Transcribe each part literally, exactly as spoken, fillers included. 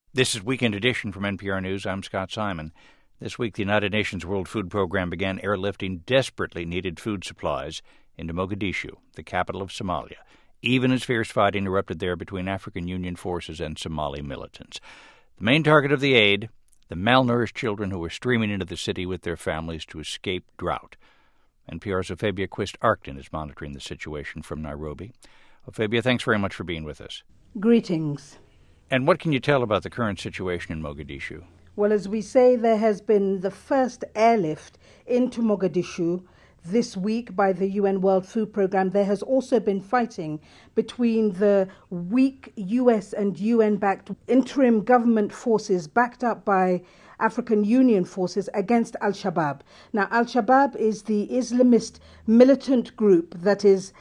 This is Weekend Edition from N P R News. I'm Scott Simon. This week, the United Nations World Food Program began airlifting desperately needed food supplies into Mogadishu, the capital of Somalia, even as fierce fighting erupted there between African Union forces and Somali militants. The main target of the aid, the malnourished children who were streaming into the city with their families to escape drought. N P R's Ophelia Quist-Arcton is monitoring the situation from Nairobi. Ophelia, thanks very much for being with us. Greetings. And what can you tell about the current situation in Mogadishu? Well, as we say, there has been the first airlift into Mogadishu this week by the U N World Food Programme. There has also been fighting between the weak U S and U N-backed interim government forces backed up by African Union forces against Al-Shabaab. Now, Al-Shabaab is the Islamist militant group that is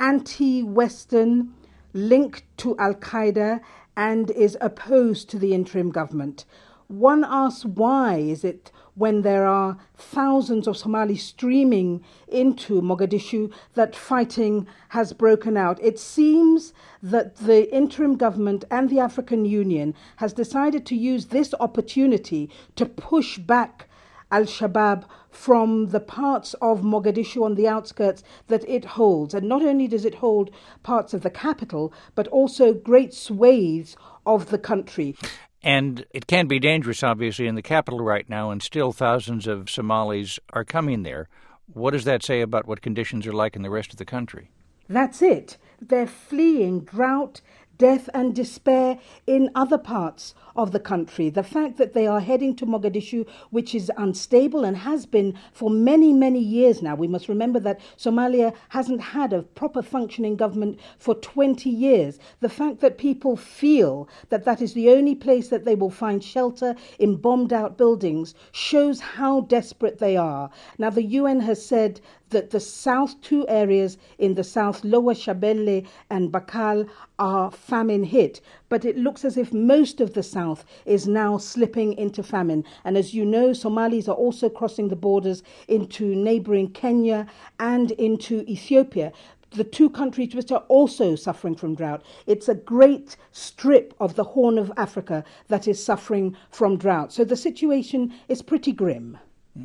anti-Western, linked to Al-Qaeda, and is opposed to the interim government. One asks, why is it when there are thousands of Somalis streaming into Mogadishu that fighting has broken out? It seems that the interim government and the African Union has decided to use this opportunity to push back Al-Shabaab from the parts of Mogadishu on the outskirts that it holds. And not only does it hold parts of the capital, but also great swathes of the country. And it can be dangerous, obviously, in the capital right now, and still thousands of Somalis are coming there. What does that say about what conditions are like in the rest of the country? That's it. They're fleeing drought, death and despair in other parts of the country. The fact that they are heading to Mogadishu, which is unstable and has been for many, many years now. We must remember that Somalia hasn't had a proper functioning government for twenty years. The fact that people feel that that is the only place that they will find shelter in bombed out buildings shows how desperate they are. Now, the U N has said that the south two areas in the south, Lower Shabelle and Bakal, are famine hit. But it looks as if most of the south is now slipping into famine. And as you know, Somalis are also crossing the borders into neighboring Kenya and into Ethiopia, the two countries which are also suffering from drought. It's a great strip of the Horn of Africa that is suffering from drought. So the situation is pretty grim.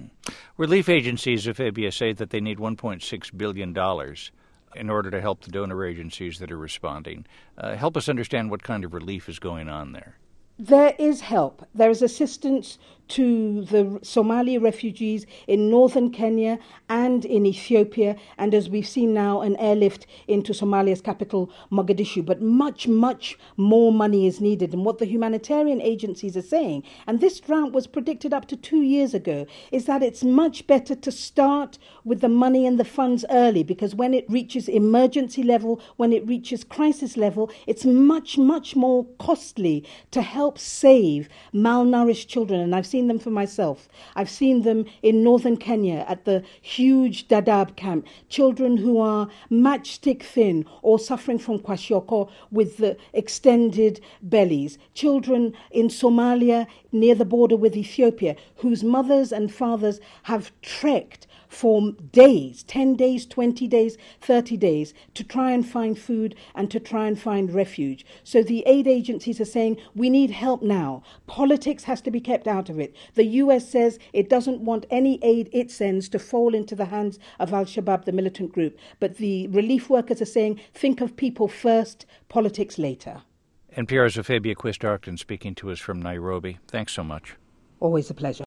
Relief agencies, Ophelia, say that they need one point six billion dollars in order to help the donor agencies that are responding. Uh, help us understand what kind of relief is going on there. There is help. There is assistance to the Somali refugees in northern Kenya and in Ethiopia, and as we've seen now, an airlift into Somalia's capital, Mogadishu. But much, much more money is needed. And what the humanitarian agencies are saying, and this drought was predicted up to two years ago, is that it's much better to start with the money and the funds early, because when it reaches emergency level, when it reaches crisis level, it's much, much more costly to help save malnourished children. And I've seen them for myself. I've seen them in northern Kenya at the huge Dadaab camp, children who are matchstick thin or suffering from kwashiorkor with the extended bellies, children in Somalia near the border with Ethiopia whose mothers and fathers have trekked for days, ten days, twenty days, thirty days, to try and find food and to try and find refuge. So the aid agencies are saying, we need help now. Politics has to be kept out of it. The U S says it doesn't want any aid it sends to fall into the hands of Al-Shabaab, the militant group. But the relief workers are saying, think of people first, politics later. N P R's Ophelia Quist-Arcton speaking to us from Nairobi. Thanks so much. Always a pleasure.